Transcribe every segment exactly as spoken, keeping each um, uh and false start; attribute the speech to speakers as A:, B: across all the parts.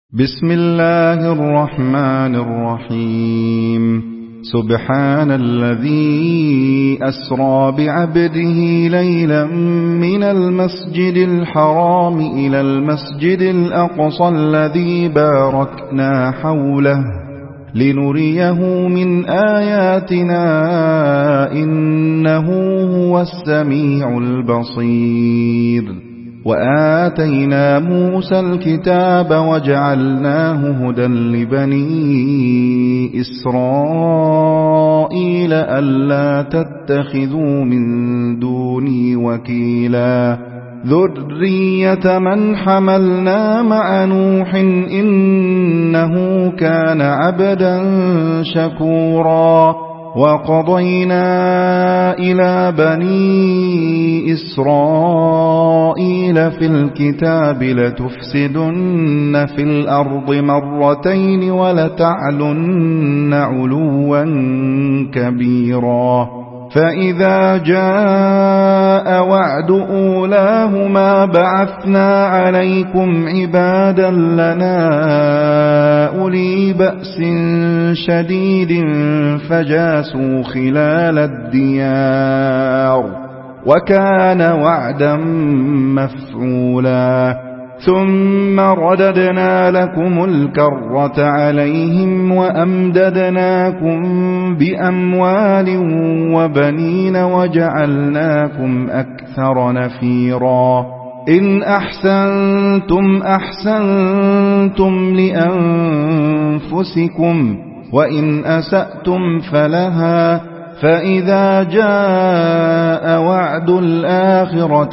A: بسم الله الرحمن الرحيم. سبحان الذي أسرى بعبده ليلا من المسجد الحرام إلى المسجد الأقصى الذي باركنا حوله لنريه من آياتنا إنه هو السميع البصير. وآتينا موسى الكتاب وجعلناه هدى لبني إسرائيل ألا تتخذوا من دوني وكيلا ذرية من حملنا مع نوح إنه كان عبدا شكورا. وقضينا إلى بني إسرائيل في الكتاب لتفسدن في الأرض مرتين ولتعلن علوا كبيرا. فإذا جاء وعد أولاهما بعثنا عليكم عبادا لنا أولي بأس شديد فجاسوا خلال الديار وكان وعدا مفعولا. ثم رددنا لكم الكرة عليهم وأمددناكم بأموال وبنين وجعلناكم أكثر نفيرا. إن أحسنتم أحسنتم لأنفسكم وإن أسأتم فلها. فإذا جاء وعد الآخرة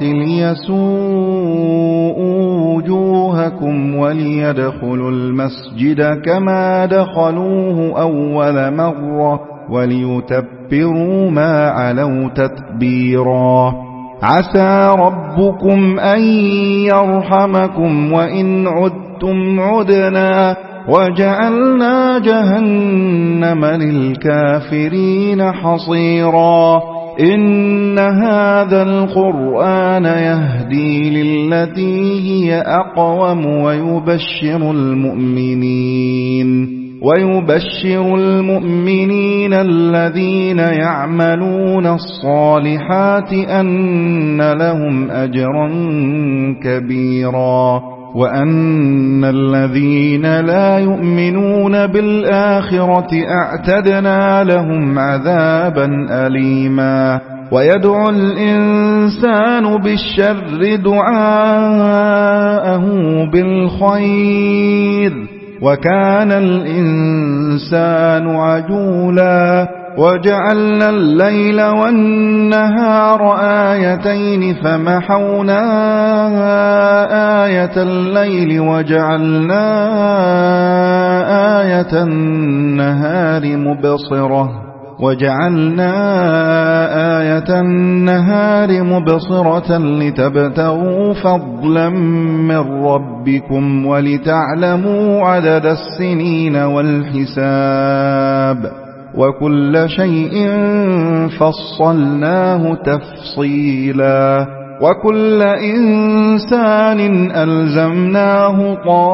A: ليسوءوا وجوهكم وليدخلوا المسجد كما دخلوه أول مرة وليتبروا ما علوا تتبيرا. عسى ربكم أن يرحمكم وإن عدتم عدنا وجعلنا جهنم للكافرين حصيرا. إن هذا القرآن يهدي للتي هي أقوم ويبشر المؤمنين ويبشر المؤمنين الذين يعملون الصالحات أن لهم أجرا كبيرا وأن الذين لا يؤمنون بالآخرة أعتدنا لهم عذابا أليما. ويدعو الإنسان بالشر دعاءه بالخير وكان الإنسان عجولا. وجعلنا الليل والنهار آيتين فمحونا آية الليل وجعلنا آية النهار مبصرة وجعلنا آية النهار مبصرة لتبتغوا فضلا من ربكم ولتعلموا عدد السنين والحساب وكل شيء فصلناه تفصيلا. وكل إنسان ألزمناه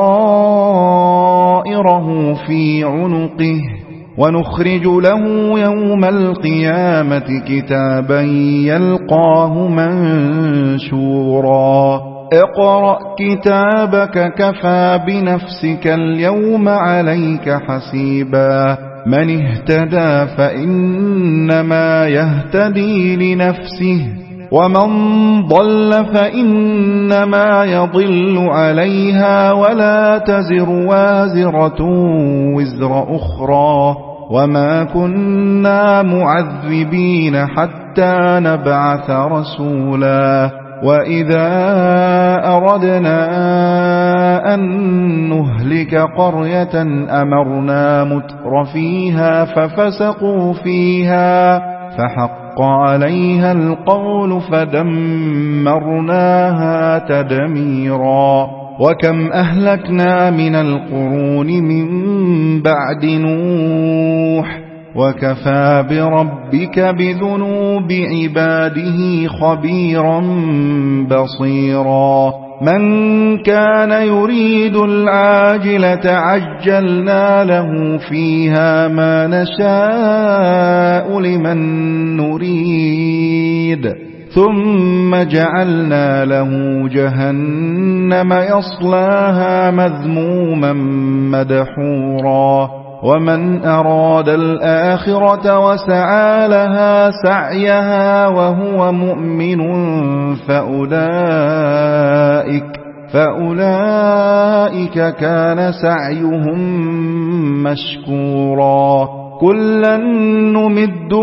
A: طائره في عنقه ونخرج له يوم القيامة كتابا يلقاه منشورا. اقرأ كتابك كفى بنفسك اليوم عليك حسيبا. من اهتدى فإنما يهتدي لنفسه ومن ضل فإنما يضل عليها ولا تزر وازرة وزر أخرى وما كنا معذبين حتى نبعث رسولا. وإذا أردنا أن نهلك قرية أمرنا متر فيها ففسقوا فيها فحق عليها القول فدمرناها تدميرا. وكم أهلكنا من القرون من بعد نوح وكفى بربك بذنوب عباده خبيرا بصيرا. من كان يريد العاجلة عجلنا له فيها ما نشاء لمن نريد ثم جعلنا له جهنم يصلاها مذموما مدحورا ومن أراد الآخرة وسعى لها سعيها وهو مؤمن فأولئك, فأولئك كان سعيهم مشكورا كلا نمد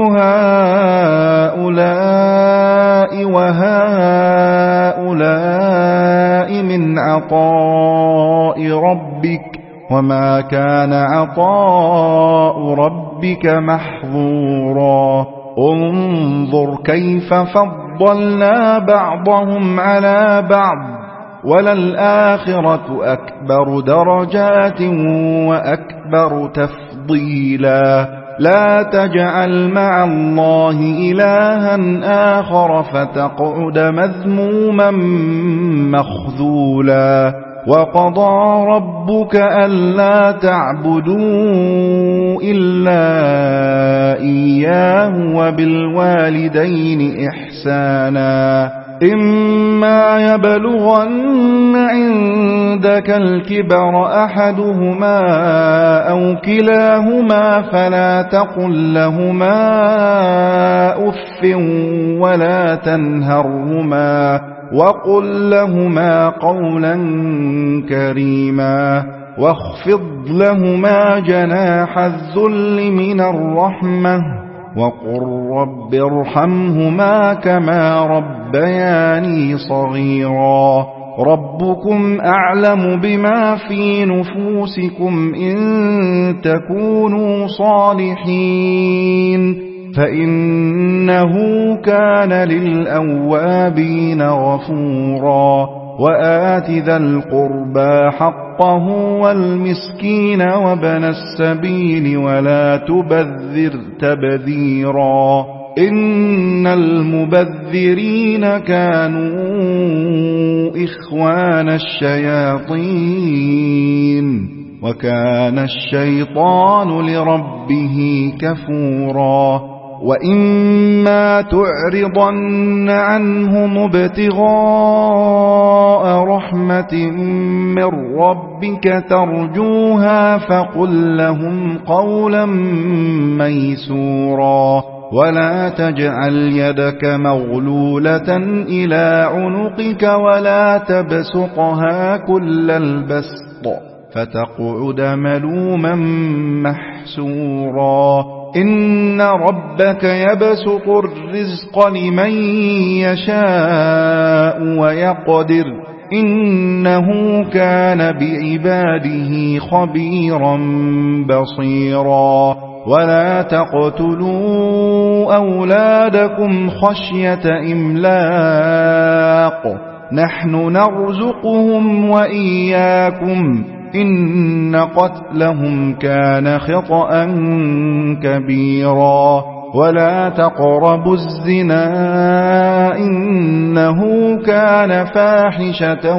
A: هؤلاء وهؤلاء من عطاء ربك وما كان عطاء ربك محظورا انظر كيف فضلنا بعضهم على بعض وللآخرة أكبر درجات وأكبر تفضيلا لا تجعل مع الله إلها آخر فتقعد مذموما مخذولا وقضى ربك ألا تعبدوا إلا إياه وبالوالدين إحسانا إما يبلغن عندك الكبر أحدهما أو كلاهما فلا تقل لهما أف ولا تنهرهما وقل لهما قولا كريما واخفض لهما جناح الذل من الرحمة وقل رب ارحمهما كما ربياني صغيرا ربكم أعلم بما في نفوسكم إن تكونوا صالحين فإنه كان للأوابين غفورا وآت ذا القربى حقه والمسكين وابن السبيل ولا تبذر تبذيرا إن المبذرين كانوا إخوان الشياطين وكان الشيطان لربه كفورا وإما تعرضن عنهم ابتغاء رحمة من ربك ترجوها فقل لهم قولا ميسورا ولا تجعل يدك مغلولة إلى عنقك ولا تبسطها كل البسط فتقعد ملوما محسورا إن ربك يبسط الرزق لمن يشاء ويقدر إنه كان بعباده خبيرا بصيرا ولا تقتلوا أولادكم خشية إملاق نحن نرزقهم وإياكم إن قتلهم كان خطأ كبيرا ولا تقربوا الزنا إنه كان فاحشة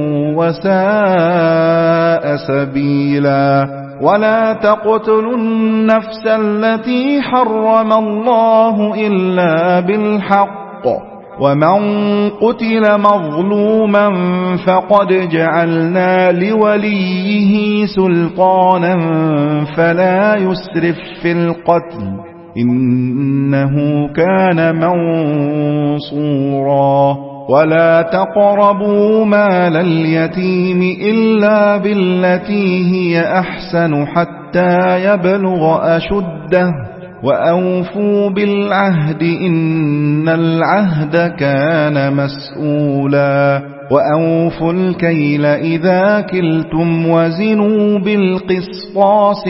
A: وساء سبيلا ولا تقتلوا النفس التي حرم الله إلا بالحق ومن قتل مظلوما فقد جعلنا لوليه سلطانا فلا يسرف في القتل إنه كان منصورا ولا تقربوا مال اليتيم إلا بالتي هي أحسن حتى يبلغ أشده وأوفوا بالعهد إن العهد كان مسؤولا وأوفوا الكيل إذا كلتم وزنوا بالقسطاس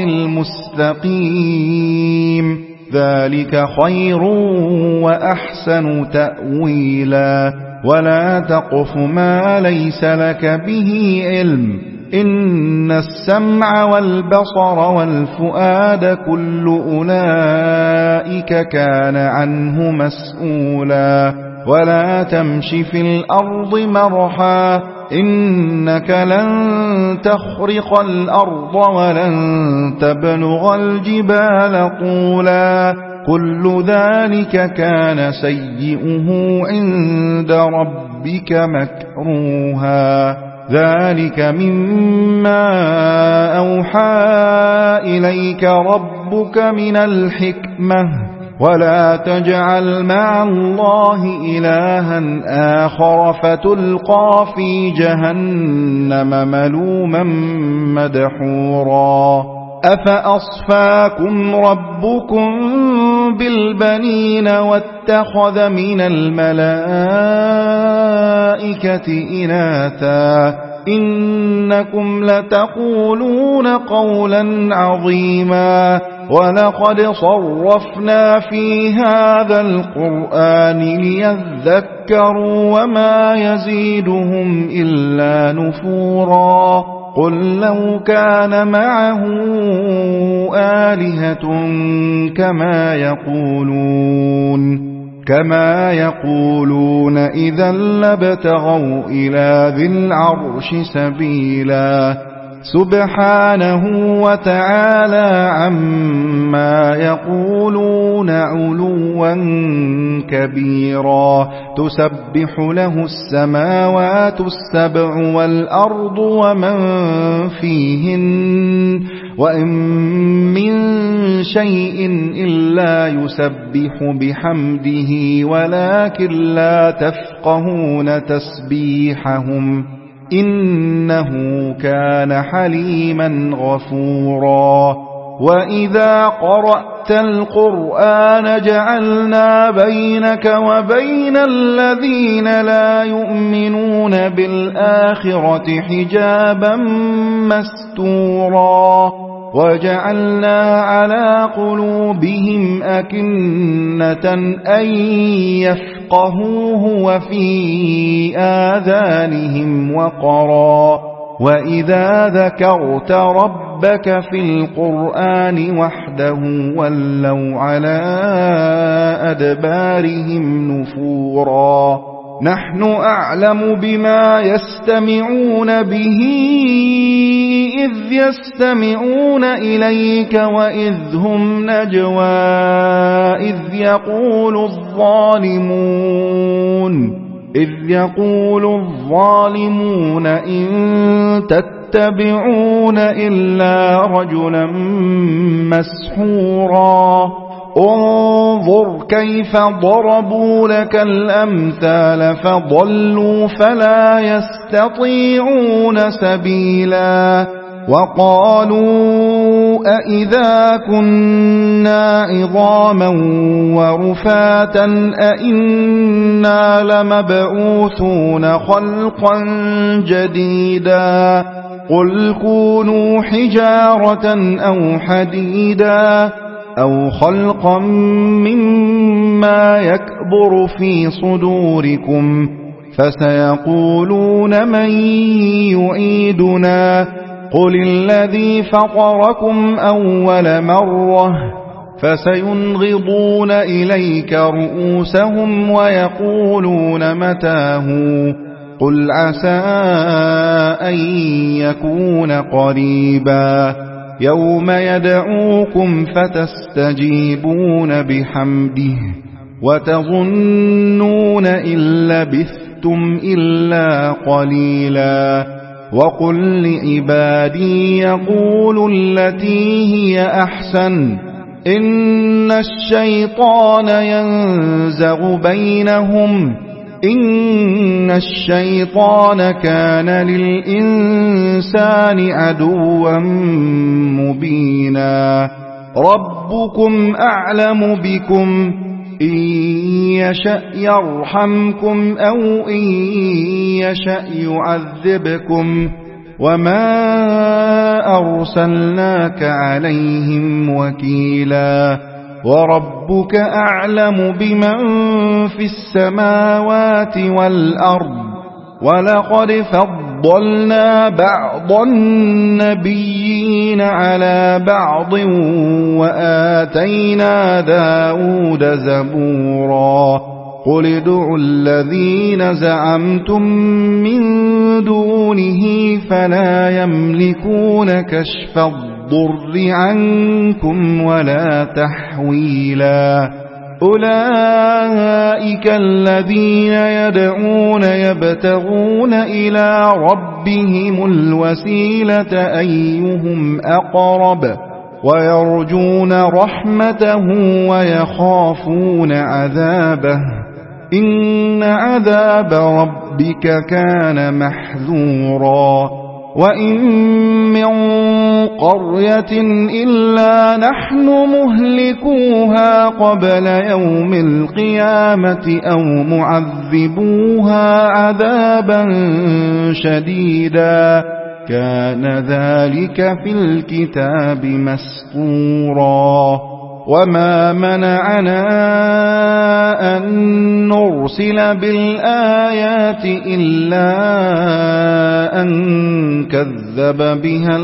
A: المستقيم ذلك خير وأحسن تأويلا ولا تقف ما ليس لك به علم إن السمع والبصر والفؤاد كل أولئك كان عنه مسؤولا ولا تمش في الأرض مرحا إنك لن تخرق الأرض ولن تبلغ الجبال طولا كل ذلك كان سيئه عند ربك مكروها ذلك مما أوحى إليك ربك من الحكمة ولا تجعل مع الله إلها آخر فتلقى في جهنم ملوما مدحورا أفأصفاكم ربكم بالبنين واتخذ من الملائكة إناثا إنكم لتقولون قولا عظيما ولقد صرفنا في هذا القرآن ليذكروا وما يزيدهم إلا نفورا قل لو كان معه آلهة كما يقولون كما يقولون إذا لابتغوا إلى ذي العرش سبيلا سبحانه وتعالى عما يقولون علوا كبيرا تسبح له السماوات السبع والأرض ومن فيهن وإن من شيء إلا يسبح بحمده ولكن لا تفقهون تسبيحهم إنه كان حليما غفورا وإذا قرأت القرآن جعلنا بينك وبين الذين لا يؤمنون بالآخرة حجابا مستورا وجعلنا على قلوبهم أكنة أن يفقهوه وفي آذانهم وقرا وإذا ذكرت ربك في القرآن وحده ولوا على أدبارهم نفورا نحن أعلم بما يستمعون به إذ يستمعون إليك وإذ هم نجوى إذ يقول الظالمون إذ يقول الظالمون إن تتبعون إلا رجلا مسحورا انظر كيف ضربوا لك الأمثال فضلوا فلا يستطيعون سبيلا وقالوا أئذا كنا عظاما ورفاتا أئنا لمبعوثون خلقا جديدا قل كونوا حجارة أو حديدا أو خلقا مما يكبر في صدوركم فسيقولون من يعيدنا قل الذي فطركم أول مرة فسينغضون إليك رؤوسهم ويقولون متاه قل عسى أن يكون قريبا يوم يدعوكم فتستجيبون بحمده وتظنون إن لبثتم إلا قليلا وقل لعبادي يقولوا التي هي أحسن إن الشيطان ينزغ بينهم إن الشيطان كان للإنسان عدوا مبينا ربكم أعلم بكم إن يشأ يرحمكم أو إن يشأ يعذبكم وما أرسلناك عليهم وكيلا وربك أعلم بمن في السماوات والأرض ولقد فضلنا بعض النبيين على بعض وآتينا داود زبورا قل ادعوا الذين زعمتم من دونه فلا يملكون كشف الضر عنكم ولا تحويلا أولئك الذين يدعون يبتغون إلى ربهم الوسيلة أيهم أقرب ويرجون رحمته ويخافون عذابه إن عذاب ربك كان محذورا وإن من قرية إلا نحن مهلكوها قبل يوم القيامة أو معذبوها عذابا شديدا كان ذلك في الكتاب مسطورا وما منعنا أن نرسل بالآيات إلا أن كذب بها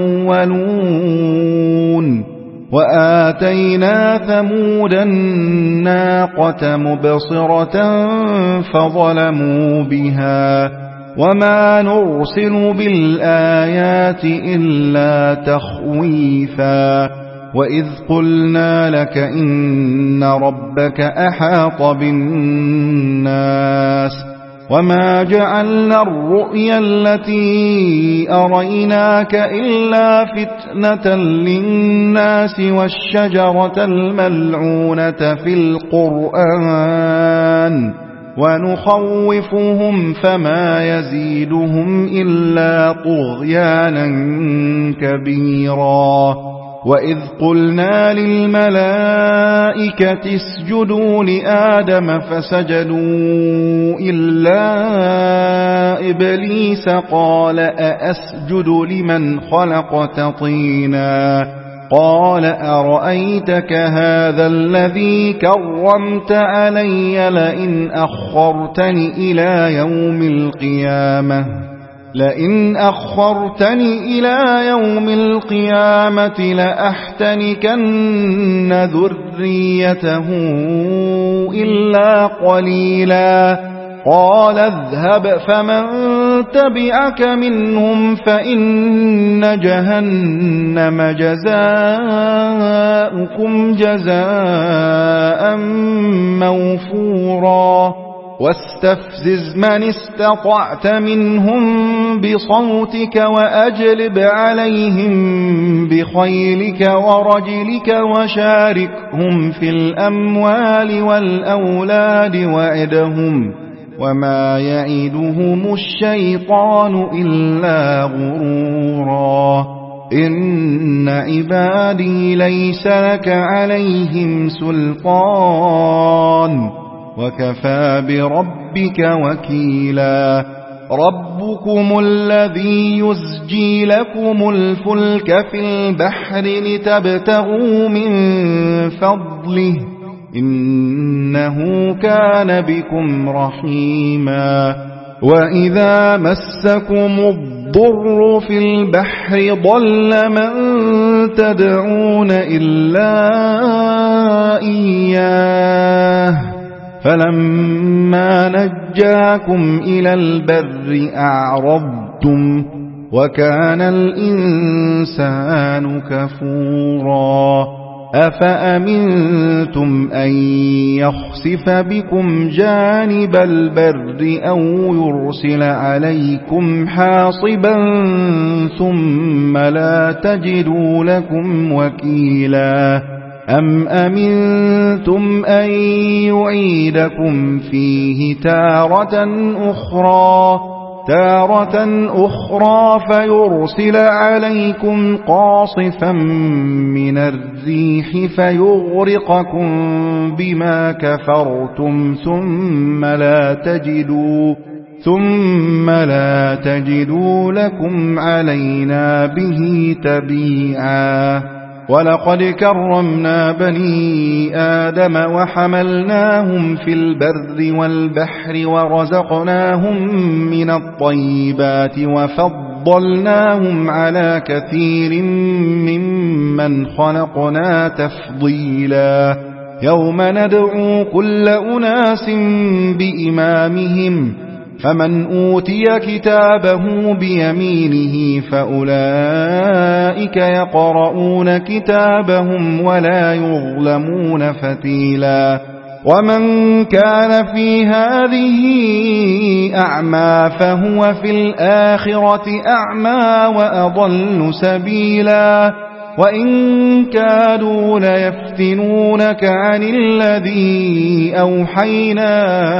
A: الأولون وآتينا ثمود الناقة مبصرة فظلموا بها وما نرسل بالآيات إلا تخويفا وإذ قلنا لك إن ربك أحاط بالناس وما جعلنا الرؤيا التي أريناك إلا فتنة للناس والشجرة الملعونة في القرآن ونخوفهم فما يزيدهم إلا طغيانا كبيرا وإذ قلنا للملائكة اسجدوا لآدم فسجدوا إلا إبليس قال أأسجد لمن خلقت طينا قال أرأيتك هذا الذي كرمت علي لئن أخرتني إلى يوم القيامة لئن أخرتني إلى يوم القيامة لأحتنكن ذريته إلا قليلا قال اذهب فمن تبعك منهم فإن جهنم جزاؤكم جزاء موفورا واستفزز من استطعت منهم بصوتك وأجلب عليهم بخيلك ورجلك وشاركهم في الأموال والأولاد وعدهم وما يعدهم الشيطان إلا غرورا إن عبادي ليس لك عليهم سلطان وكفى بربك وكيلا ربكم الذي يزجي لكم الفلك في البحر لتبتغوا من فضله إنه كان بكم رحيما وإذا مسكم الضر في البحر ضل من تدعون إلا إياه فلما نجاكم إلى البر أعرضتم وكان الإنسان كفورا أفأمنتم أن يخسف بكم جانب البر أو يرسل عليكم حاصبا ثم لا تجدوا لكم وكيلا أم أمنتم أن يعيدكم فيه تارة أخرى تارة أخرى فيرسل عليكم قاصفا من الريح فيغرقكم بما كفرتم ثم لا تجدوا ثم لا تجدوا لكم علينا به تبيعا ولقد كرمنا بني آدم وحملناهم في البر والبحر ورزقناهم من الطيبات وفضلناهم على كثير ممن خلقنا تفضيلا يوم ندعو كل أناس بإمامهم فمن أوتي كتابه بيمينه فأولئك يقرؤون كتابهم ولا يظلمون فتيلا ومن كان في هذه أعمى فهو في الآخرة أعمى وأضل سبيلا وإن كادوا ليفتنونك عن الذي أوحينا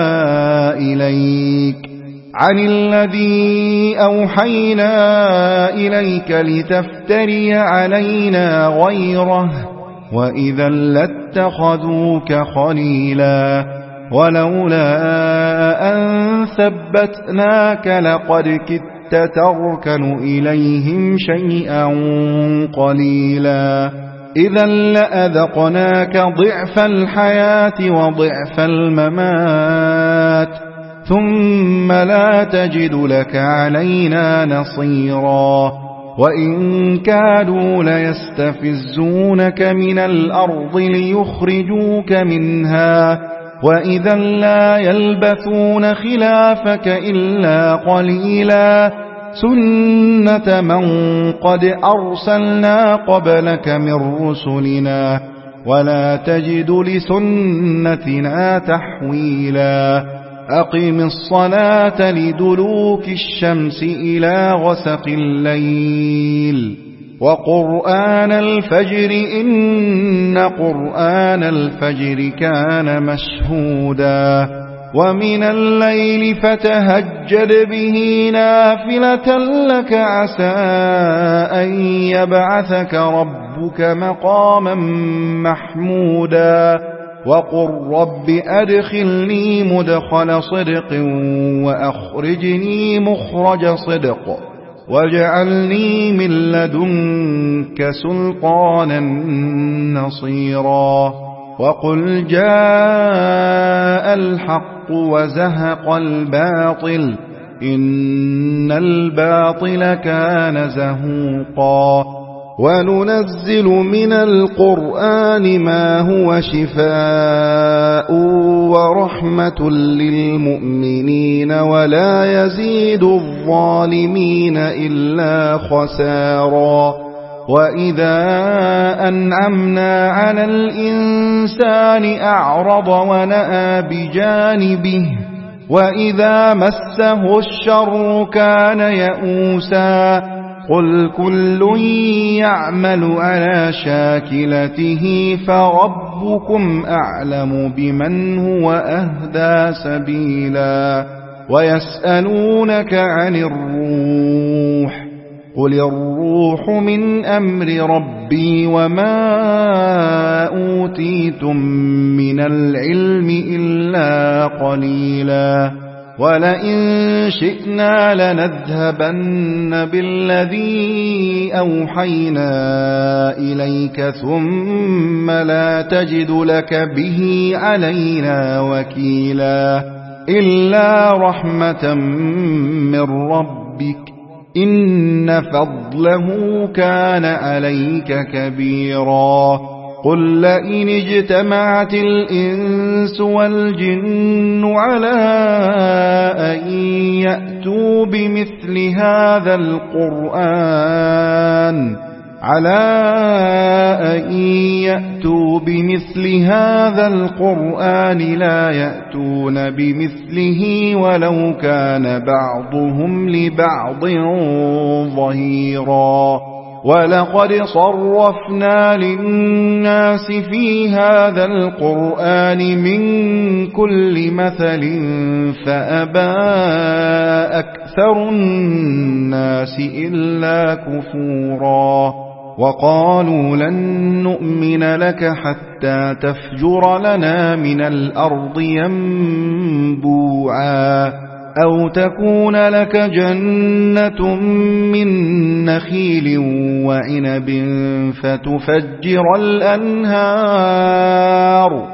A: إليك عن الذي أوحينا إليك لتفتري علينا غيره وإذا لاتخذوك خليلا ولولا أن ثبتناك لقد كدت تركن إليهم شيئا قليلا إذا لأذقناك ضعف الحياة وضعف الممات ثم لا تجد لك علينا نصيرا وإن كادوا ليستفزونك من الأرض ليخرجوك منها وإذا لا يلبثون خلافك إلا قليلا سنة من قد أرسلنا قبلك من رسلنا ولا تجد لسنتنا تحويلا أقم الصلاة لدلوك الشمس إلى غسق الليل وقرآن الفجر إن قرآن الفجر كان مشهودا ومن الليل فتهجد به نافلة لك عسى أن يبعثك ربك مقاما محمودا وقل رب أدخلني مدخل صدق وأخرجني مخرج صدق واجعلني من لدنك سلطانا نصيرا وقل جاء الحق وزهق الباطل إن الباطل كان زهوقا وننزل من القرآن ما هو شفاء ورحمة للمؤمنين ولا يزيد الظالمين إلا خسارا وإذا أنعمنا على الإنسان أعرض ونأى بجانبه وإذا مسه الشر كان يئوسا قل كل يعمل على شاكلته فربكم أعلم بمن هو أهدى سبيلا ويسألونك عن الروح قل الروح من أمر ربي وما أوتيتم من العلم إلا قليلا ولئن شئنا لنذهبن بالذي أوحينا إليك ثم لا تجد لك به علينا وكيلا إلا رحمة من ربك إن فضله كان عليك كبيرا قل لئن اجتمعت الإنس والجن على أن يأتوا بمثل هذا القرآن على أن يأتوا بمثل هذا القرآن لا يأتون بمثله ولو كان بعضهم لبعض ظهيرا ولقد صرفنا للناس في هذا القرآن من كل مثل فأبى أكثر الناس إلا كفورا وقالوا لن نؤمن لك حتى تفجر لنا من الأرض ينبوعا أو تكون لك جنة من نخيل وعنب فتفجر الأنهار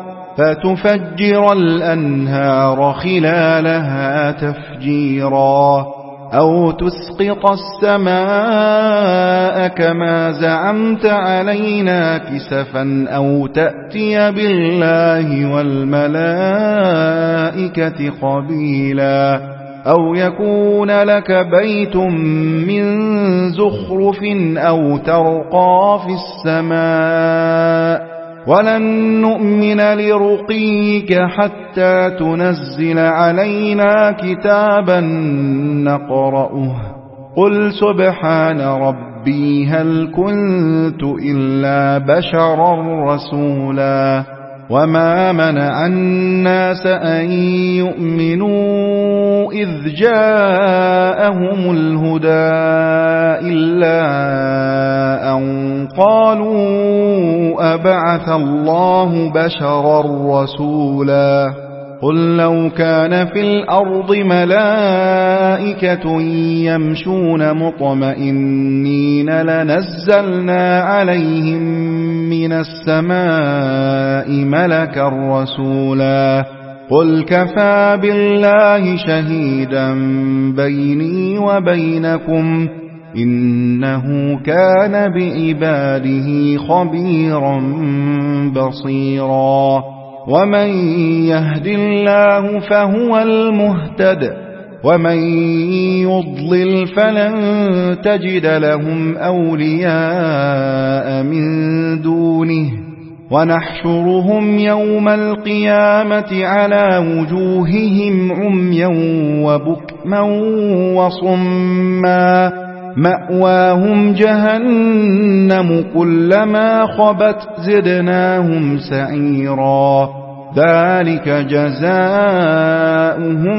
A: فتفجر الأنهار خلالها تفجيرا أو تسقط السماء كما زعمت علينا كسفا أو تأتي بالله والملائكة قبيلا أو يكون لك بيت من زخرف أو ترقى في السماء ولن نؤمن لرقيك حتى تنزل علينا كتابا نقرأه قل سبحان ربي هل كنت إلا بشرا رسولا وما منع الناس أن يؤمنوا إذ جاءهم الهدى إلا أن قالوا أبعث الله بشرا رسولا قل لو كان في الأرض ملائكة يمشون مطمئنين لنزلنا عليهم من السماء ملكا رسولا قل كفى بالله شهيدا بيني وبينكم إنه كان بعباده خبيرا بصيرا ومن يهد الله فهو المهتد ومن يضلل فلن تجد لهم أولياء من دونه ونحشرهم يوم القيامة على وجوههم عميا وبكما وصما مأواهم جهنم كلما خبت زدناهم سعيرا ذلك جزاؤهم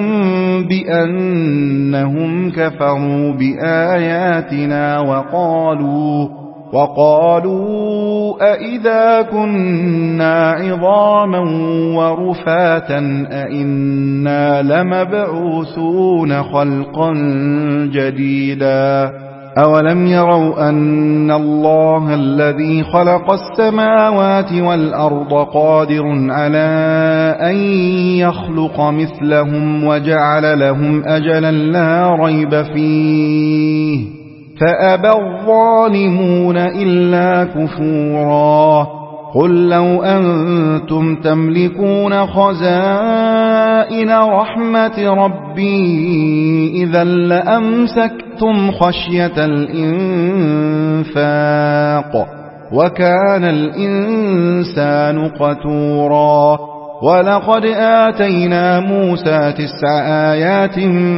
A: بأنهم كفروا بآياتنا وقالوا وقالوا أئذا كنا عظاما ورفاتا أئنا لمبعوثون خلقا جديدا أولم يروا أن الله الذي خلق السماوات والأرض قادر على أن يخلق مثلهم وجعل لهم أجلا لا ريب فيه فأبى الظالمون إلا كفورا قل لو أنتم تملكون خزائن رحمة ربي إذا لأمسكتم خشية الإنفاق وكان الإنسان قتورا ولقد آتينا موسى تسع آيات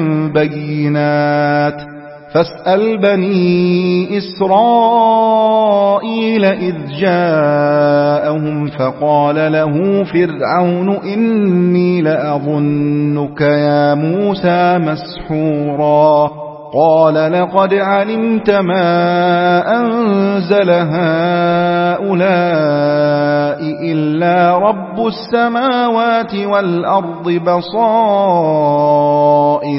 A: بينات فاسأل بني إسرائيل إذ جاءهم فقال له فرعون إني لأظنك يا موسى مسحورا قال لقد علمت ما أنزل هؤلاء إلا رب السماوات والأرض بصائر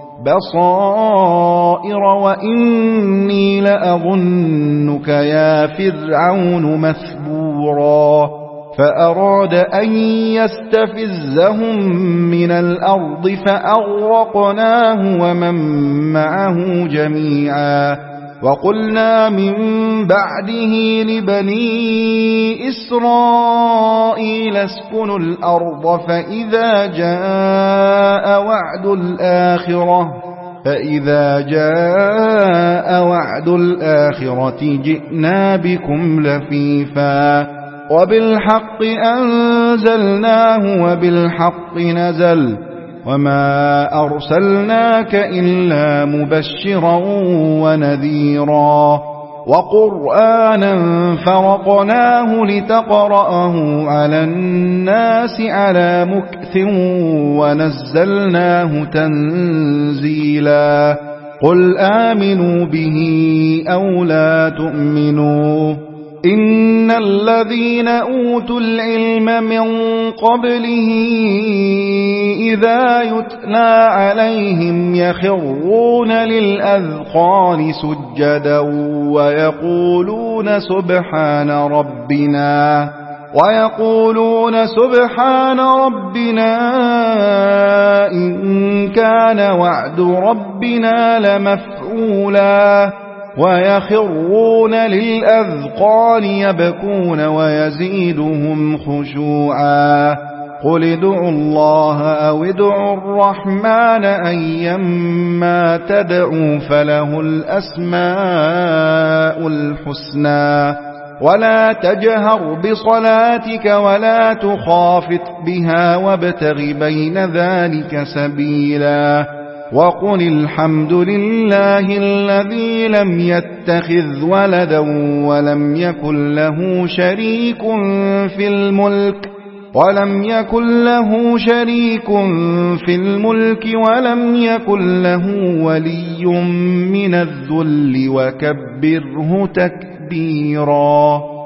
A: بصائر وإني لأظنك يا فرعون مثبورا فأراد أن يستفزهم من الأرض فأغرقناه ومن معه جميعا وقلنا من بعده لبني إسرائيل اسكنوا الأرض فإذا جاء وعد الآخرة فإذا جاء وعد الآخرة جئنا بكم لفيفا وبالحق أنزلناه وبالحق نزل وما أرسلناك إلا مبشرا ونذيرا وقرآنا فرقناه لتقرأه على الناس على مكث ونزلناه تنزيلا قل آمنوا به أو لا تؤمنوا إن الذين أوتوا العلم من قبله إذا يتلى عليهم يخرون للأذقان سجدا ويقولون سبحان ربنا ويقولون سبحان ربنا إن كان وعد ربنا لمفعولا ويخرون للأذقان يبكون ويزيدهم خشوعا قل ادعوا الله أو ادعوا الرحمن أيما تدعوا فله الأسماء الحسنى ولا تجهر بصلاتك ولا تخافت بها وابتغ بين ذلك سبيلا وقل الحمد لله الذي لم يتخذ ولدا ولم يكن له شريك في الملك ولم يكن له شريك في الملك ولم يكن له ولي من الذل وكبره تكبيرا.